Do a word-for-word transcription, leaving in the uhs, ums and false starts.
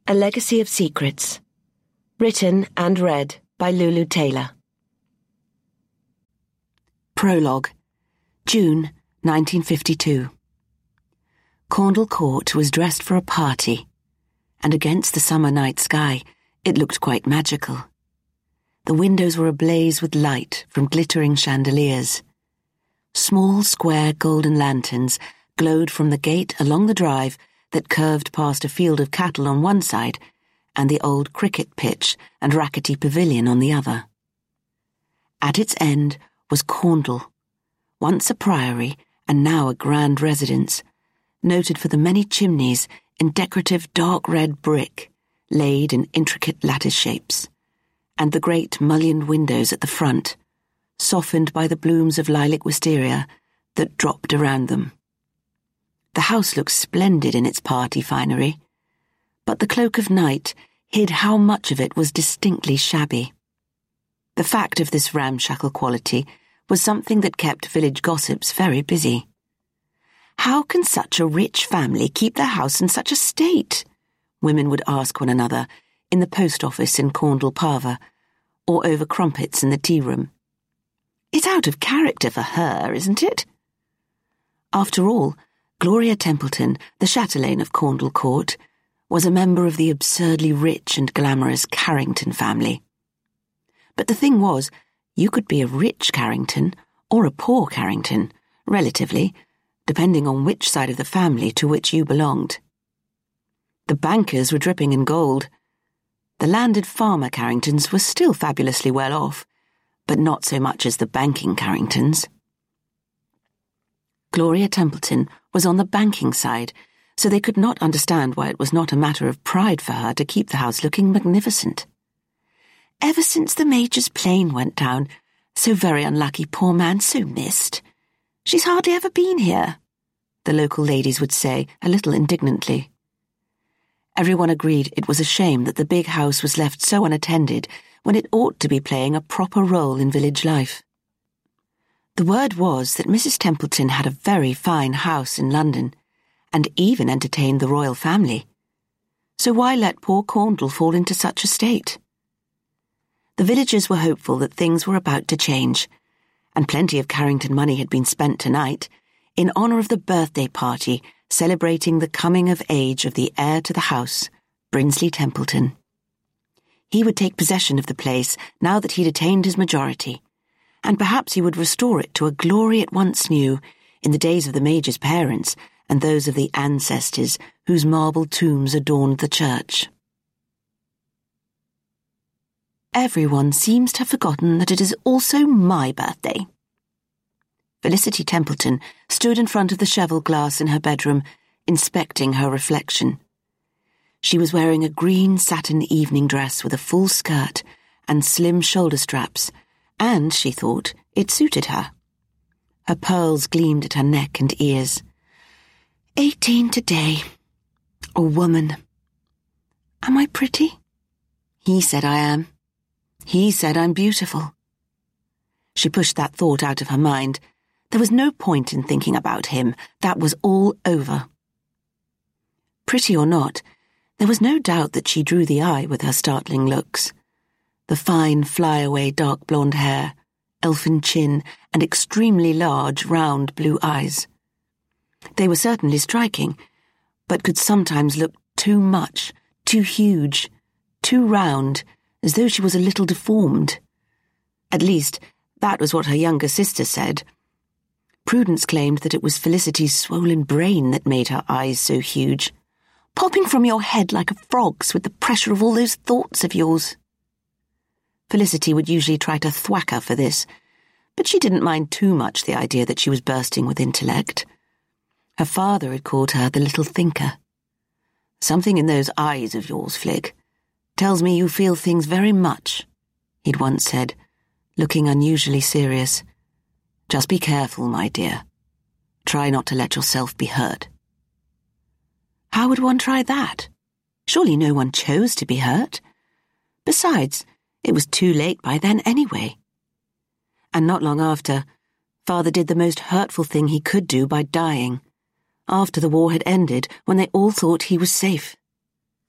A Legacy of Secrets. Written and read by Lulu Taylor. Prologue. June nineteen fifty-two. Caundle Court was dressed for a party, and against the summer night sky it looked quite magical. The windows were ablaze with light from glittering chandeliers. Small square golden lanterns glowed from the gate along the drive that curved past a field of cattle on one side and the old cricket pitch and rackety pavilion on the other. At its end was Caundle, once a priory and now a grand residence, noted for the many chimneys in decorative dark red brick laid in intricate lattice shapes, and the great mullioned windows at the front, softened by the blooms of lilac wisteria that dropped around them. The house looked splendid in its party finery, but the cloak of night hid how much of it was distinctly shabby. The fact of this ramshackle quality was something that kept village gossips very busy. How can such a rich family keep their house in such a state? Women would ask one another in the post office in Caundle Parva, or over crumpets in the tea room. It's out of character for her, isn't it? After all, Gloria Templeton, the chatelaine of Caundle Court, was a member of the absurdly rich and glamorous Carrington family. But the thing was, you could be a rich Carrington or a poor Carrington, relatively, depending on which side of the family to which you belonged. The bankers were dripping in gold. The landed farmer Carringtons were still fabulously well off, but not so much as the banking Carringtons. Gloria Templeton was on the banking side, so they could not understand why it was not a matter of pride for her to keep the house looking magnificent. Ever since the Major's plane went down, so very unlucky, poor man, so missed. She's hardly ever been here, the local ladies would say, a little indignantly. Everyone agreed it was a shame that the big house was left so unattended when it ought to be playing a proper role in village life. The word was that Missus Templeton had a very fine house in London, and even entertained the royal family. So why let poor Caundle fall into such a state? The villagers were hopeful that things were about to change, and plenty of Carrington money had been spent tonight in honour of the birthday party celebrating the coming of age of the heir to the house, Brinsley Templeton. He would take possession of the place now that he'd attained his majority, and perhaps he would restore it to a glory it once knew in the days of the Major's parents and those of the ancestors whose marble tombs adorned the church. Everyone seems to have forgotten that it is also my birthday. Felicity Templeton stood in front of the cheval glass in her bedroom, inspecting her reflection. She was wearing a green satin evening dress with a full skirt and slim shoulder straps, and, she thought, it suited her. Her pearls gleamed at her neck and ears. Eighteen today. A woman. Am I pretty? He said I am. He said I'm beautiful. She pushed that thought out of her mind. There was no point in thinking about him. That was all over. Pretty or not, there was no doubt that she drew the eye with her startling looks. The fine, fly-away dark blonde hair, elfin chin, and extremely large, round blue eyes. They were certainly striking, but could sometimes look too much, too huge, too round, as though she was a little deformed. At least, that was what her younger sister said. Prudence claimed that it was Felicity's swollen brain that made her eyes so huge, popping from your head like a frog's with the pressure of all those thoughts of yours. Felicity would usually try to thwack her for this, but she didn't mind too much the idea that she was bursting with intellect. Her father had called her the little thinker. Something in those eyes of yours, Flick, tells me you feel things very much, he'd once said, looking unusually serious. Just be careful, my dear. Try not to let yourself be hurt. How would one try that? Surely no one chose to be hurt. Besides, it was too late by then anyway. And not long after, Father did the most hurtful thing he could do by dying, after the war had ended, when they all thought he was safe.